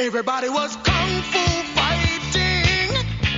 Everybody was kung fu fighting.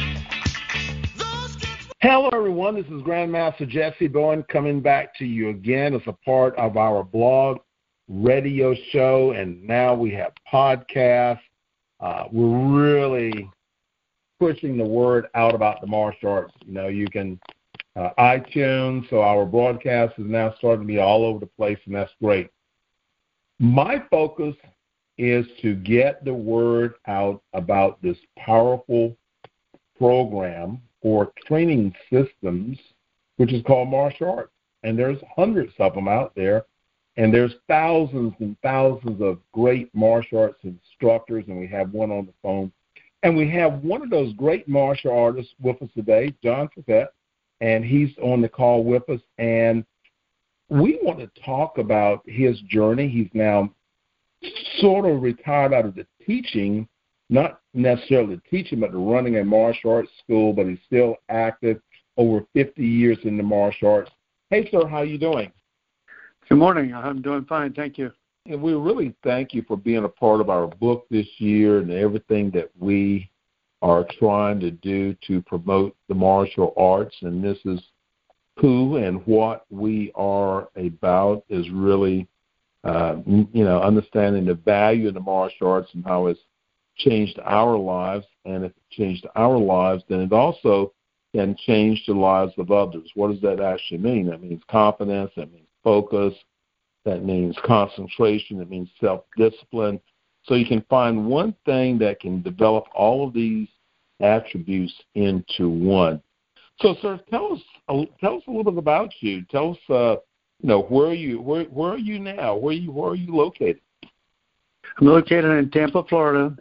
Hello, everyone. This is Grandmaster Jesse Bowen coming back to you again as a part of our blog radio show, and now we have podcasts. We're really pushing the word out about the martial arts. You know, you can iTunes, so our broadcast is now starting to be all over the place, and that's great. My focus is to get the word out about this powerful program or training systems, which is called martial arts. And there's hundreds of them out there, and there's thousands and thousands of great martial arts instructors, and we have one on the phone. And we have one of those great martial artists with us today, John Trepet, and he's on the call with us. And we want to talk about his journey. He's now sort of retired out of the teaching, not necessarily teaching, but running a martial arts school, but he's still active, over 50 years in the martial arts. Hey, sir, how you doing? Good morning. I'm doing fine, thank you. And we really thank you for being a part of our book this year and everything that we are trying to do to promote the martial arts. And this is who and what we are about, is really, understanding the value of the martial arts and how it's changed our lives. And if it changed our lives, then it also can change the lives of others. What does that actually mean? That means confidence, that means focus, that means concentration, that means self-discipline. So you can find one thing that can develop all of these attributes into one. So, sir, tell us a little bit about you. Tell us, where are you now? Where are you located? I'm located in Tampa, Florida.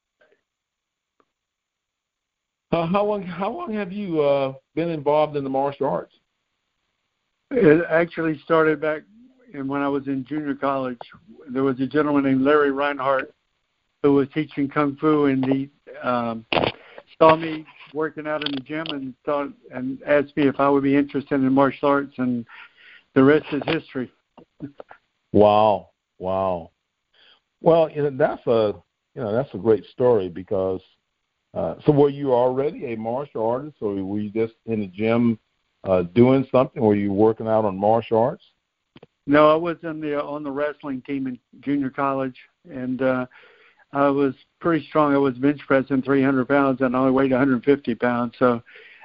How long have you been involved in the martial arts? It actually started back when I was in junior college. There was a gentleman named Larry Reinhardt who was teaching Kung Fu, and he saw me working out in the gym and asked me if I would be interested in martial arts, and the rest is history. Wow. Well, that's a great story, because so were you already a martial artist, or were you just in the gym doing something? Were you working out on martial arts? No, I was on the wrestling team in junior college, and I was pretty strong. I was bench pressing 300 pounds, and I only weighed 150 pounds. So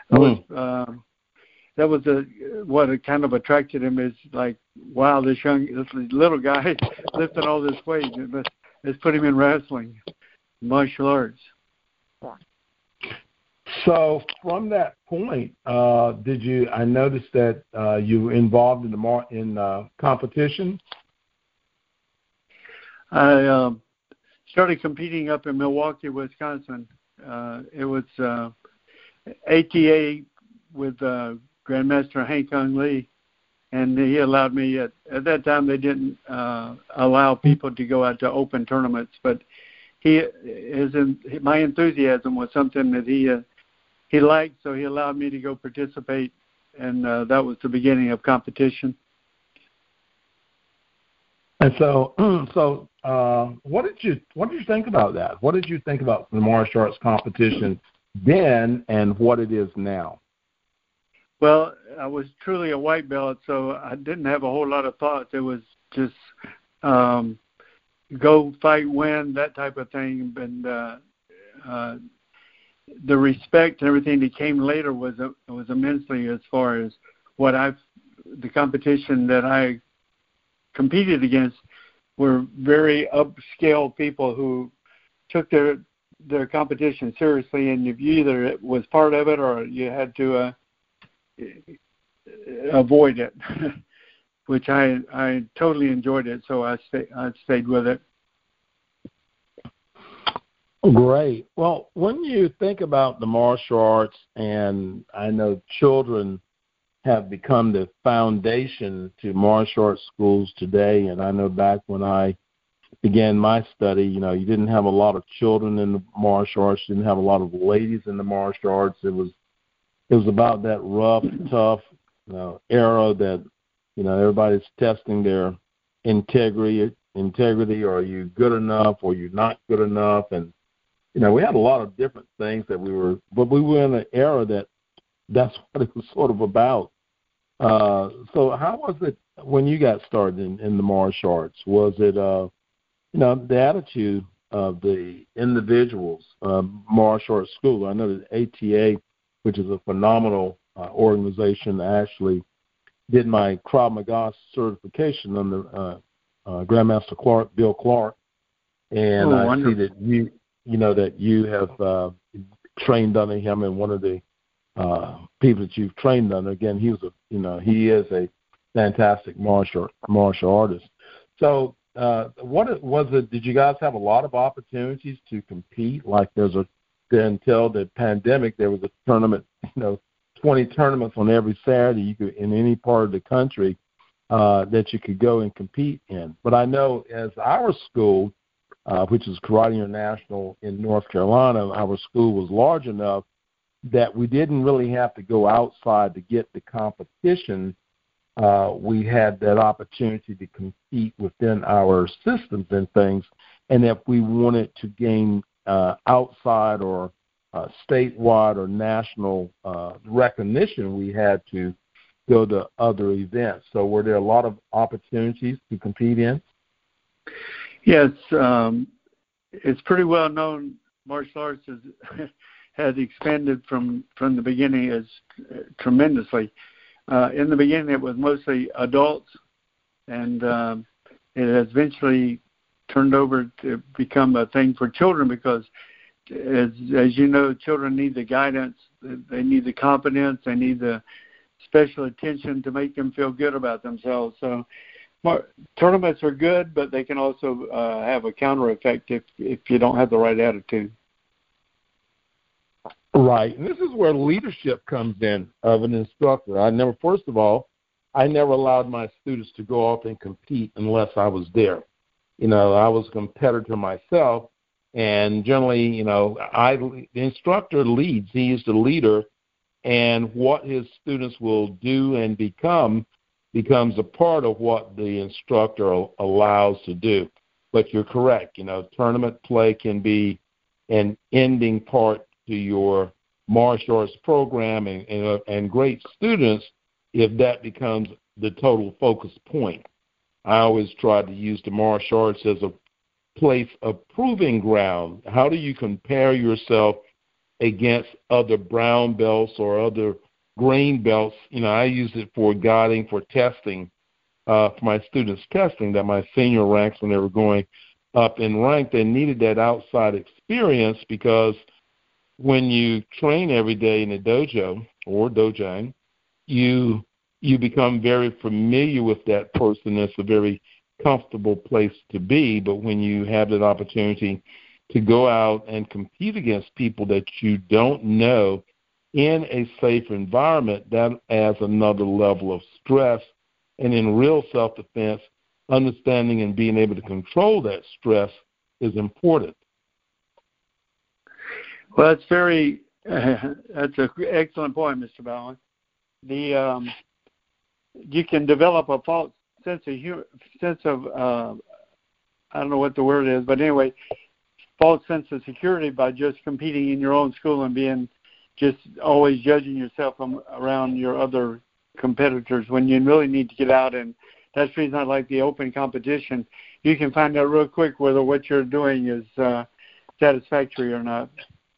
that was what it kind of attracted him, is like, wow, this little guy lifting all this weight. Let's put him in wrestling, martial arts. So from that point, I noticed that you were involved in competition? I started competing up in Milwaukee, Wisconsin. It was ATA with Grandmaster Hank Kung Lee, and he allowed me, at that time they didn't allow people to go out to open tournaments, but my enthusiasm was something that he liked, so he allowed me to go participate, and that was the beginning of competition. And so, what did you think about that? What did you think about the martial arts competition then, and what it is now? Well, I was truly a white belt, so I didn't have a whole lot of thoughts. It was just go fight, win, that type of thing. And the respect and everything that came later was immensely, as far as the competition that I competed against were very upscale people who took their competition seriously, and if you either was part of it or you had to avoid it, which I totally enjoyed it, so I stayed with it. Great. Well, when you think about the martial arts, and I know children have become the foundation to martial arts schools today, and I know back when I began my study, you didn't have a lot of children in the martial arts, you didn't have a lot of ladies in the martial arts. It was about that rough, tough era that everybody's testing their integrity. Are you good enough, or you're not good enough? And we had a lot of different things but we were in an era that's what it was sort of about. So how was it when you got started in the martial arts? Was it, the attitude of the individuals, martial arts school? I know that ATA, which is a phenomenal organization, actually did my Krav Maga certification under Grandmaster Bill Clark, and I see that you have trained under him, and one of the people that you've trained under. Again, he is a fantastic martial artist. So, what was it? Did you guys have a lot of opportunities to compete? Like until the pandemic, there was a tournament, 20 tournaments on every Saturday you could in any part of the country that you could go and compete in. But I know as our school, which is Karate International in North Carolina, our school was large enough that we didn't really have to go outside to get the competition. We had that opportunity to compete within our systems and things. And if we wanted to gain outside or statewide or national recognition, we had to go to other events. So were there a lot of opportunities to compete in? Yes, it's pretty well known. Martial arts has expanded from the beginning as tremendously. In the beginning, it was mostly adults, and it has eventually turned over to become a thing for children because, as you know, children need the guidance, they need the confidence, they need the special attention to make them feel good about themselves. So tournaments are good, but they can also have a counter effect if you don't have the right attitude. Right, and this is where leadership comes in of an instructor. First of all, I never allowed my students to go off and compete unless I was there. I was a competitor myself, and generally, the instructor leads. He is the leader, and what his students will do and becomes a part of what the instructor allows to do. But you're correct. Tournament play can be an ending part to your martial arts program and great students if that becomes the total focus point. I always try to use the martial arts as a place of proving ground. How do you compare yourself against other brown belts or other green belts? I use it for guiding, for testing, for my students' testing, that my senior ranks, when they were going up in rank, they needed that outside experience, because when you train every day in a dojo or dojang, you become very familiar with that person. It's a very comfortable place to be. But when you have that opportunity to go out and compete against people that you don't know in a safe environment, that adds another level of stress. And in real self-defense, understanding and being able to control that stress is important. Well, that's an excellent point, Mr. Bowen. You can develop a false sense of I don't know what the word is, but anyway, false sense of security by just competing in your own school and being just always judging yourself around your other competitors, when you really need to get out. And that's the reason I like the open competition. You can find out real quick whether what you're doing is satisfactory or not.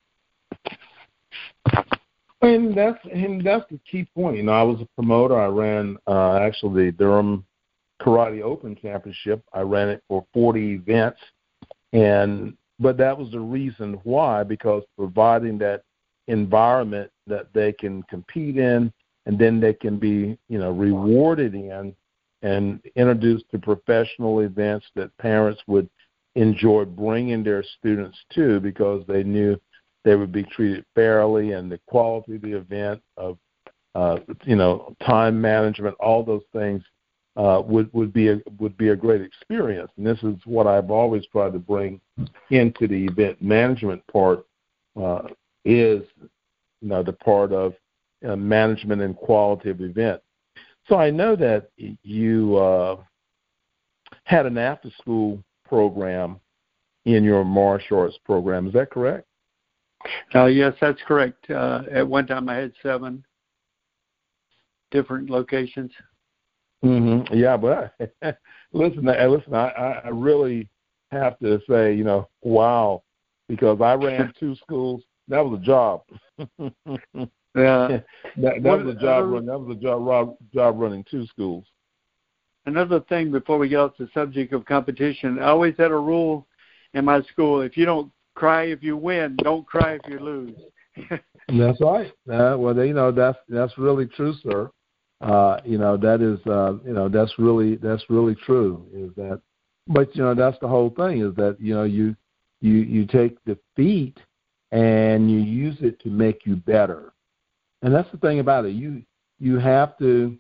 And that's the key point. I was a promoter. I ran actually the Durham Karate Open Championship. I ran it for 40 events, but that was the reason why, because providing that environment that they can compete in, and then they can be rewarded in and introduced to professional events that parents would enjoy bringing their students to, because they knew they would be treated fairly, and the quality of the event, of time management, all those things would be a great experience. And this is what I've always tried to bring into the event management part, is the part of management and quality of event. So I know that you had an after-school program in your martial arts program. Is that correct? Yes, that's correct. At one time, I had 7 different locations. Mm-hmm. Yeah, but listen. I really have to say, wow, because I ran 2 schools. That was a job. Yeah, that was a job run. That was a job running 2 schools. Another thing before we get off the subject of competition, I always had a rule in my school: if you don't cry if you win, don't cry if you lose. That's right. Well, that's really true, sir. That is, that's really true. Is that? But that's the whole thing. Is that you take defeat and you use it to make you better. And that's the thing about it. You have to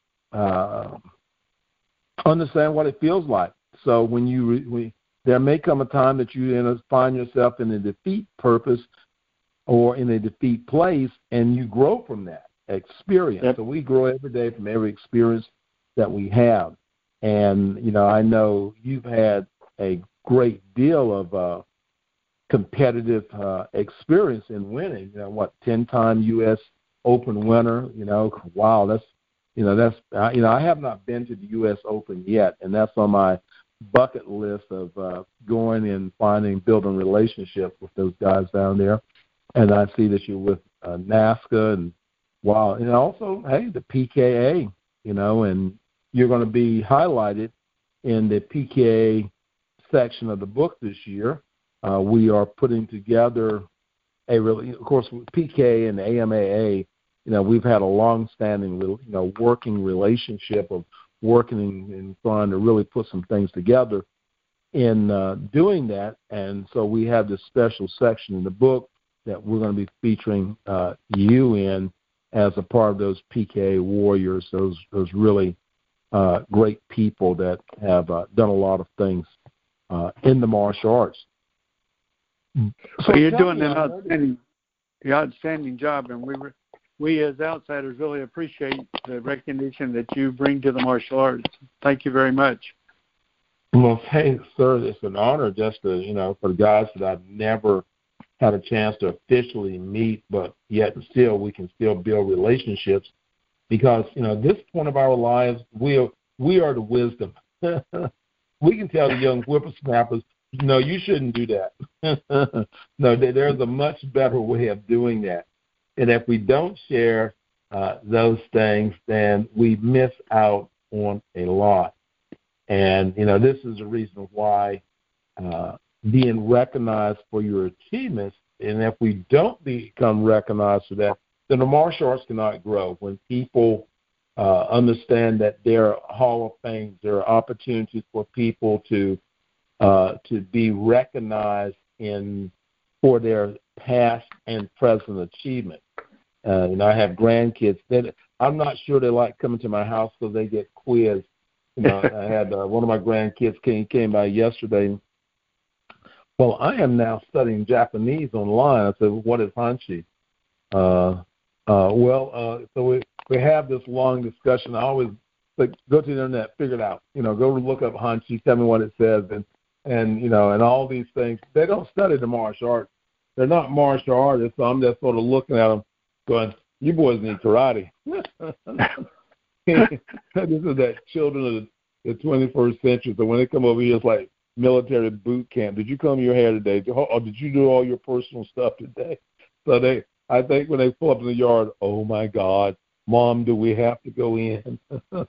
understand what it feels like. So when there may come a time that you find yourself in a defeat purpose or in a defeat place, and you grow from that experience. Yep. So we grow every day from every experience that we have. And, I know you've had a great deal of competitive experience in winning. 10-time U.S. Open winner. Wow, that's I have not been to the U.S. Open yet, and that's on my bucket list of going and building relationships with those guys down there. And I see that you're with NASCA and wow, and also the PKA, and you're going to be highlighted in the PKA section of the book this year. We are putting together of course, PKA and the AMAA. We've had a long-standing, working relationship of working and trying to really put some things together in doing that. And so we have this special section in the book that we're going to be featuring you in as a part of those PKA warriors, those really great people that have done a lot of things in the martial arts. So you're doing an outstanding job, and we as outsiders really appreciate the recognition that you bring to the martial arts. Thank you very much. Well, thanks, sir. It's an honor just to, for the guys that I've never had a chance to officially meet, but yet still we can still build relationships because, this point of our lives, we are the wisdom. We can tell the young whippersnappers, no, you shouldn't do that. No, there's a much better way of doing that. And if we don't share those things, then we miss out on a lot. And, this is a reason why being recognized for your achievements, and if we don't become recognized for that, then the martial arts cannot grow. When people understand that there are Hall of Fames, there are opportunities for people to be recognized for their past and present achievement. I have grandkids that I'm not sure they like coming to my house because they get quizzed. I had one of my grandkids came by yesterday. Well, I am now studying Japanese online. I said, what is Hanshi? So we have this long discussion. I always go to the internet, figure it out. Go look up Hanshi, tell me what it says, and all these things. They don't study the martial arts. They're not martial artists, so I'm just sort of looking at them going, you boys need karate. This is that children of the 21st century. So when they come over here, it's like military boot camp. Did you comb your hair today? Or did you do all your personal stuff today? So I think when they pull up in the yard, oh my God, Mom, do we have to go in? But,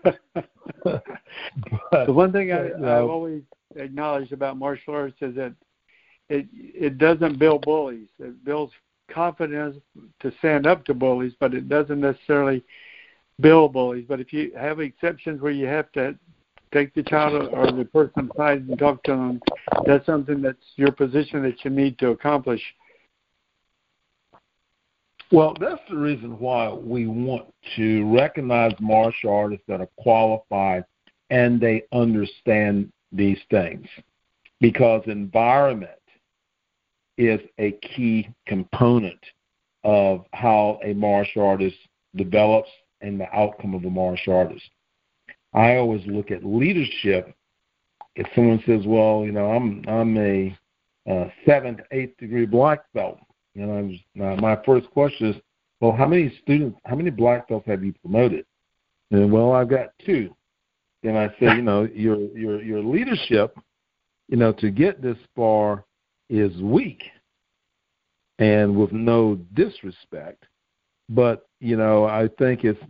the one thing I've always acknowledged about martial arts is that it doesn't build bullies. It builds confidence to stand up to bullies, but it doesn't necessarily build bullies. But if you have exceptions where you have to take the child or the person aside and talk to them, that's something that's your position that you need to accomplish. Well, that's the reason why we want to recognize martial artists that are qualified and they understand these things, because environment is a key component of how a martial artist develops and the outcome of a martial artist. I always look at leadership if someone says, well, I'm a 7th, 8th degree black belt, my first question is, well, how many black belts have you promoted? And, well, I've got 2. And I say, your leadership, to get this far is weak, and with no disrespect. But, I think if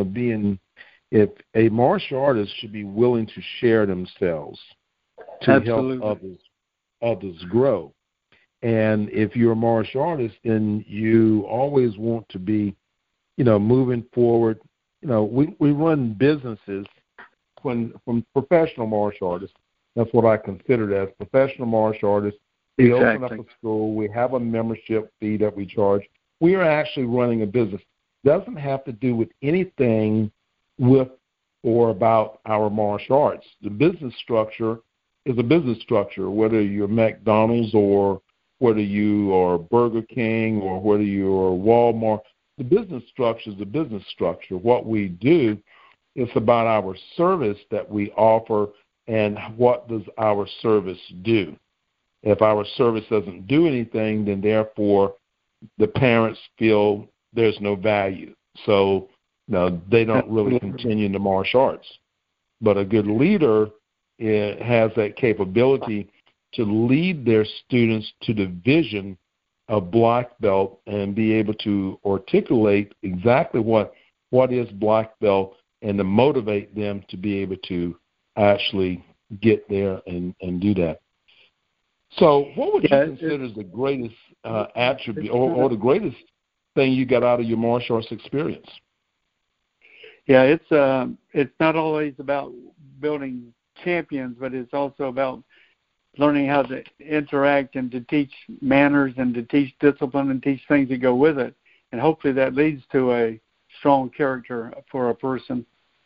a martial artist should be willing to share themselves to Absolutely. help others grow. And if you're a martial artist, then you always want to be, moving forward. We run businesses from professional martial artists. That's what I consider it as, professional martial artists. We open up a school. We have a membership fee that we charge. We are actually running a business. Doesn't have to do with anything with or about our martial arts. The business structure is a business structure, whether you're McDonald's or whether you are Burger King or whether you are Walmart. The business structure is the business structure. What we do is about our service that we offer and what does our service do. If our service doesn't do anything, then therefore the parents feel there's no value. So they don't really continue in the martial arts. But a good leader has that capability to lead their students to the vision of black belt and be able to articulate exactly what is black belt and to motivate them to be able to actually get there and do that. So what would you consider as the greatest attribute or the greatest thing you got out of your martial arts experience? Yeah, it's not always about building champions, but it's also about learning how to interact and to teach manners and to teach discipline and teach things that go with it. And hopefully that leads to a strong character for a person.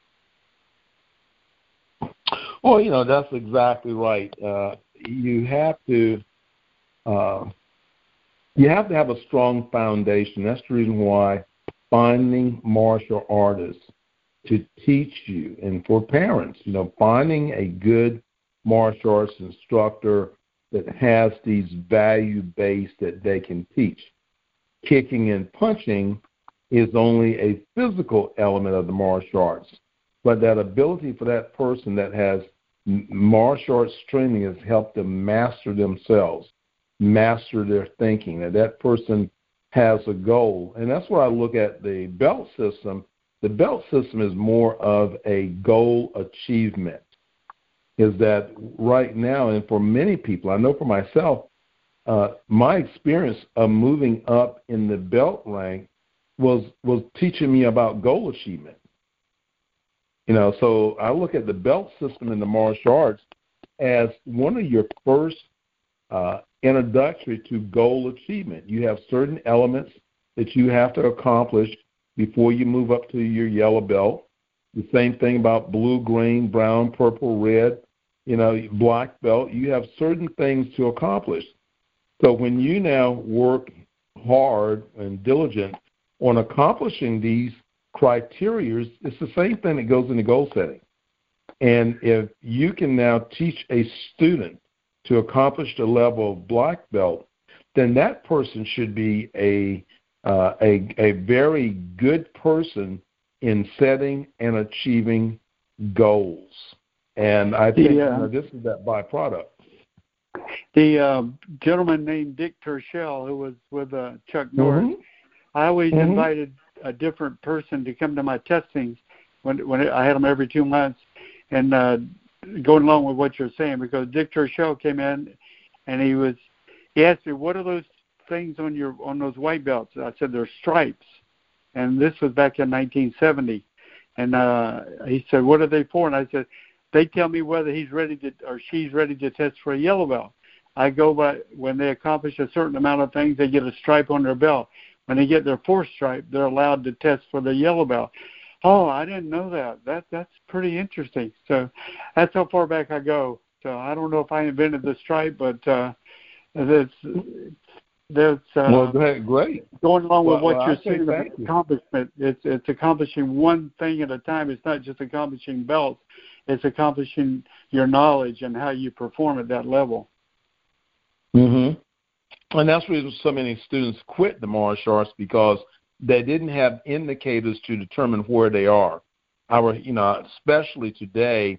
Well, that's exactly right. You have to have a strong foundation. That's the reason why finding martial artists to teach you, and for parents, finding a good martial arts instructor that has these value-based that they can teach. Kicking and punching is only a physical element of the martial arts, but that ability for that person that has martial arts training has helped them master themselves, master their thinking, that person has a goal. And that's why I look at the belt system. The belt system is more of a goal achievement. Is that right now, and for many people, I know for myself, my experience of moving up in the belt rank was teaching me about goal achievement. So I look at the belt system in the martial arts as one of your first introductory to goal achievement. You have certain elements that you have to accomplish before you move up to your yellow belt. The same thing about blue, green, brown, purple, red, black belt. You have certain things to accomplish. So when you now work hard and diligent on accomplishing these criteria, it's the same thing that goes into goal setting. And if you can now teach a student to accomplish the level of black belt, then that person should be a very good person in setting and achieving goals. And I think this is that byproduct. The gentleman named Dick Tershell, who was with Chuck Norris, Mm-hmm. I always invited a different person to come to my testings when I had them every 2 months, and going along with what you're saying, because Dick Tershell came in and he asked me, what are those things on those white belts? I said, they're stripes. And this was back in 1970. And he said, what are they for? And I said, they tell me whether he's ready to or she's ready to test for a yellow belt. I go by when they accomplish a certain amount of things, they get a stripe on their belt. When they get their 4th stripe, they're allowed to test for the yellow belt. Oh, I didn't know that. That's pretty interesting. So that's how far back I go. So I don't know if I invented the stripe, but that's great. Going along with what you're saying about accomplishment, it's accomplishing one thing at a time. It's not just accomplishing belts. It's accomplishing your knowledge and how you perform at that level. Mm-hmm. And that's why so many students quit the martial arts, because they didn't have indicators to determine where they are. Especially today,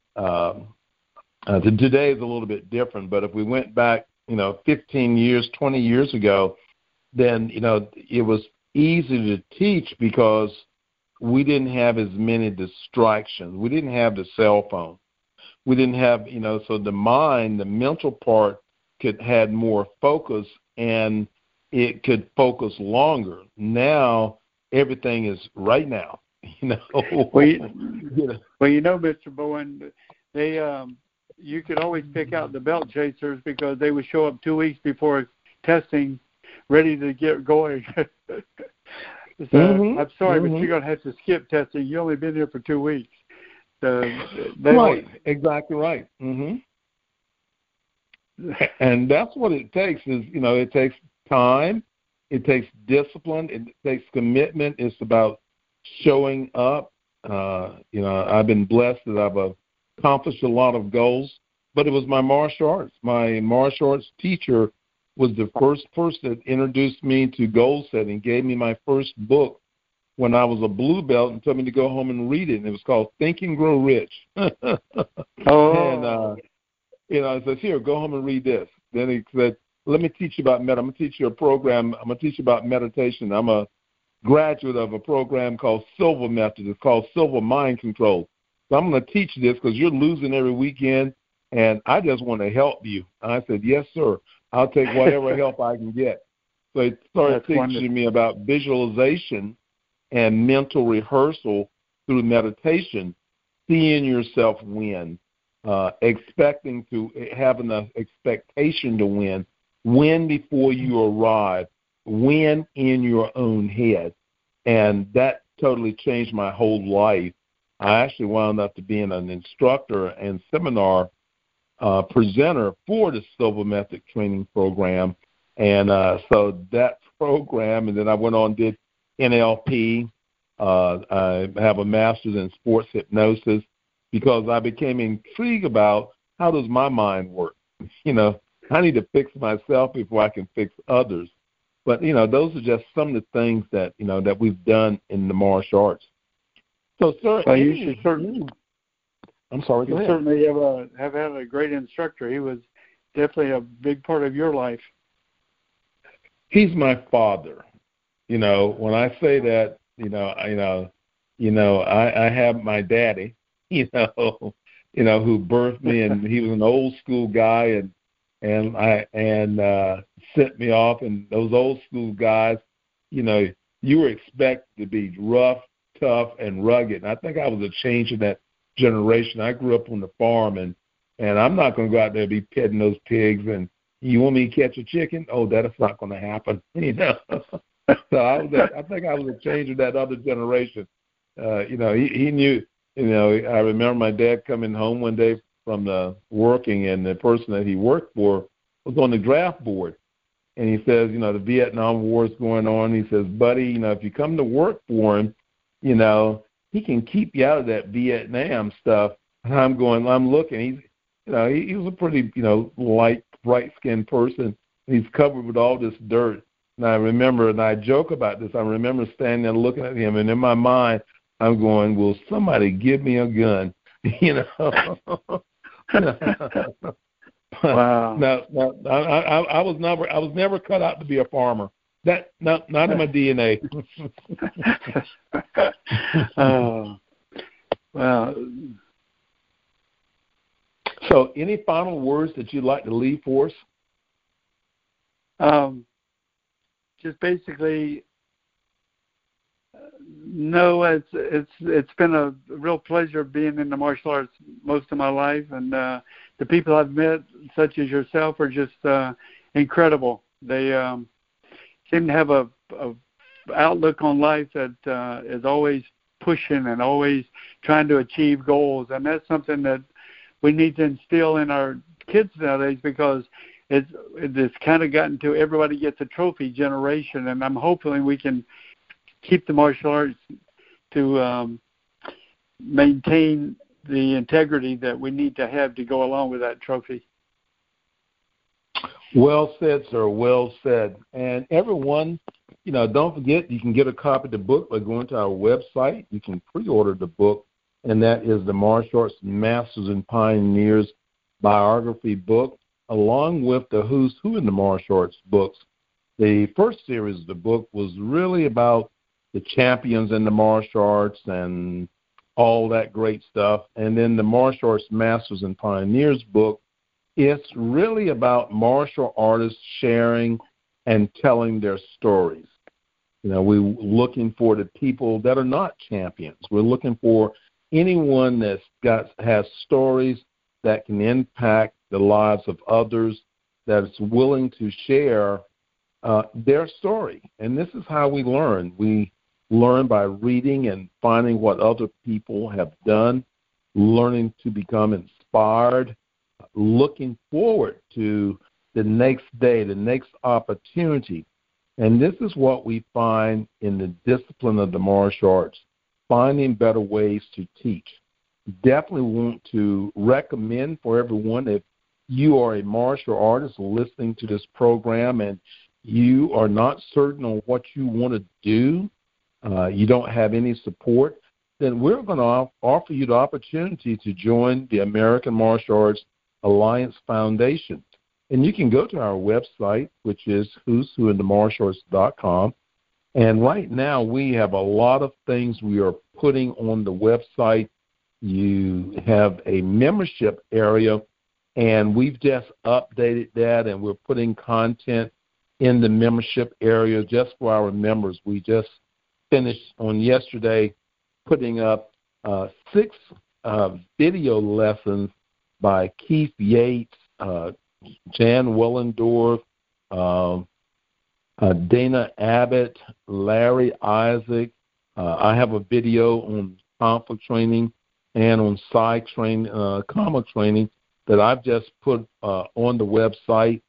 today is a little bit different, but if we went back, 15 years, 20 years ago, then, it was easy to teach because we didn't have as many distractions. We didn't have the cell phone. We didn't have, so the mind, the mental part had more focus, and it could focus longer. Now, everything is right now, Well, Mr. Bowen, they you could always pick out the belt chasers because they would show up 2 weeks before testing, ready to get going. So I'm sorry, but you're going to have to skip testing. You've only been here for 2 weeks. Right, exactly right. Mm-hmm. And that's what it takes is, it takes time, it takes discipline, it takes commitment. It's about showing up. I've been blessed that I've accomplished a lot of goals, but it was my martial arts. My martial arts teacher was the first person that introduced me to goal setting, gave me my first book when I was a blue belt and told me to go home and read it. And it was called Think and Grow Rich. Oh. And, I said, here, go home and read this. Then he said, let me teach you about I'm going to teach you a program. I'm going to teach you about meditation. I'm a graduate of a program called Silva Method. It's called Silva Mind Control. So I'm going to teach you this because you're losing every weekend, and I just want to help you. And I said, yes, sir. I'll take whatever help I can get. So he started teaching me about visualization and mental rehearsal through meditation, seeing yourself win, expecting to have an expectation to win before you arrive, win in your own head. And that totally changed my whole life. I actually wound up to being an instructor and seminar presenter for the Silva Method training program. And so that program, and then I went on and did NLP. I have a master's in sports hypnosis because I became intrigued about how does my mind work. I need to fix myself before I can fix others. But, those are just some of the things that, that we've done in the martial arts. So, sir, well, you should certainly. I'm sorry. You certainly have had a great instructor. He was definitely a big part of your life. He's my father. When I say that, I have my daddy, who birthed me, and he was an old school guy, and sent me off. And those old school guys, you were expected to be rough, tough, and rugged. And I think I was a change in that generation. I grew up on the farm, and I'm not going to go out there and be petting those pigs. And you want me to catch a chicken? Oh, that's not going to happen. So I think I was a change of that other generation. He knew. I remember my dad coming home one day from the working, and the person that he worked for was on the draft board. And he says, the Vietnam War is going on. He says, buddy, if you come to work for him, he can keep you out of that Vietnam stuff. And I'm looking. He was a pretty, light, bright-skinned person. He's covered with all this dirt. And I remember, and I joke about this, I remember standing there looking at him, and in my mind, I'm going, will somebody give me a gun? Wow. No, I was never cut out to be a farmer. Not in my DNA. Oh, wow. So, any final words that you'd like to leave for us? Just basically, no. It's been a real pleasure being in the martial arts most of my life, and the people I've met, such as yourself, are just incredible. They seem to have a outlook on life that is always pushing and always trying to achieve goals, and that's something that we need to instill in our kids nowadays, because it's kind of gotten to everybody gets a trophy generation, and I'm hoping we can keep the martial arts to maintain the integrity that we need to have to go along with that trophy. Well said, sir. Well said. And everyone, don't forget, you can get a copy of the book by going to our website. You can pre-order the book, and that is the Martial Arts Masters and Pioneers biography book, along with the Who's Who in the Martial Arts books. The first series of the book was really about the champions in the martial arts and all that great stuff. And then the Martial Arts Masters and Pioneers book, it's really about martial artists sharing and telling their stories. We're looking for the people that are not champions. We're looking for anyone has stories that can impact the lives of others, that is willing to share their story. And this is how we learn. We learn by reading and finding what other people have done, learning to become inspired, looking forward to the next day, the next opportunity. And this is what we find in the discipline of the martial arts, finding better ways to teach. Definitely want to recommend for everyone, if you are a martial artist listening to this program and you are not certain on what you want to do, you don't have any support, then we're going to offer you the opportunity to join the American Martial Arts Alliance Foundation. And you can go to our website, which is who'swhointhemartialarts.com. And right now we have a lot of things we are putting on the website. You have a membership area, and we've just updated that, and we're putting content in the membership area just for our members. We just finished on yesterday putting up 6 video lessons by Keith Yates, Jan Willendorf, Dana Abbott, Larry Isaac. I have a video on conflict training and on comma training that I've just put on the website.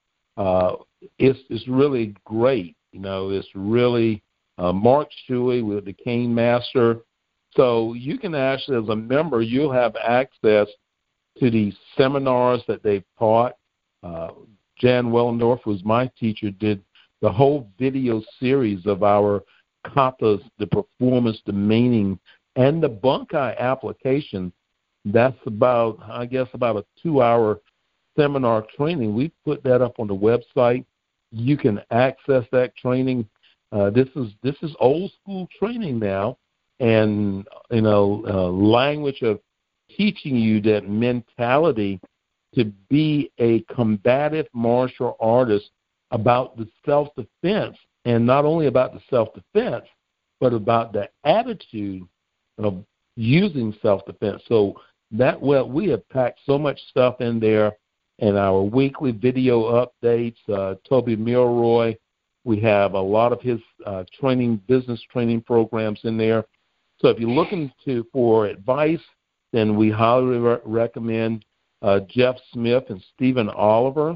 It's really great. It's really Mark Shuey with the Cane Master. So you can actually, as a member, you'll have access to these seminars that they've taught. Jan Willendorf, who's my teacher, did the whole video series of our katas, the performance, the meaning, and the bunkai application. That's about a 2-hour seminar training. We put that up on the website. You can access that training. This is old school training now, and language of teaching you that mentality to be a combative martial artist about the self-defense, and not only about the self-defense, but about the attitude of using self-defense. So we have packed so much stuff in there, and our weekly video updates, Toby Milroy, we have a lot of his business training programs in there. So if you're looking for advice, then we highly recommend Jeff Smith and Stephen Oliver,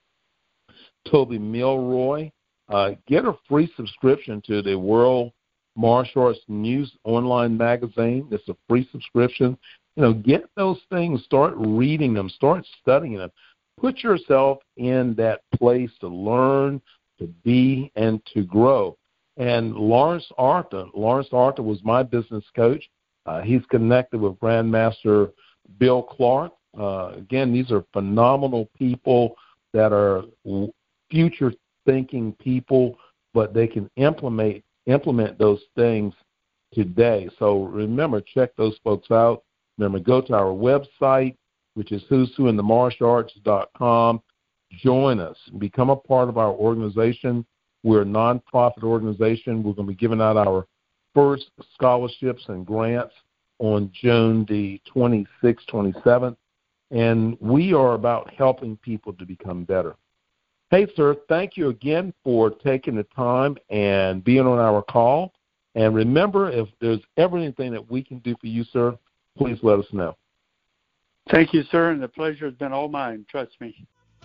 Toby Milroy. Get a free subscription to the World Martial Arts News online magazine. It's a free subscription. Get those things, start reading them, start studying them. Put yourself in that place to learn, to be, and to grow. And Lawrence Arthur was my business coach. He's connected with Grandmaster Bill Clark. Again, these are phenomenal people that are future-thinking people, but they can implement those things today. So remember, check those folks out. Remember, go to our website, which is who'swhointhemartialarts.com. Join us. Become a part of our organization. We're a nonprofit organization. We're going to be giving out our first scholarships and grants on June the 26th, 27th. And we are about helping people to become better. Hey, sir, thank you again for taking the time and being on our call. And remember, if there's ever anything that we can do for you, sir, please let us know. Thank you, sir, and the pleasure has been all mine. Trust me.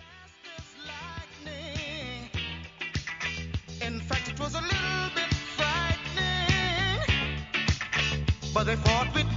In fact, it was a little bit frightening, but they fought with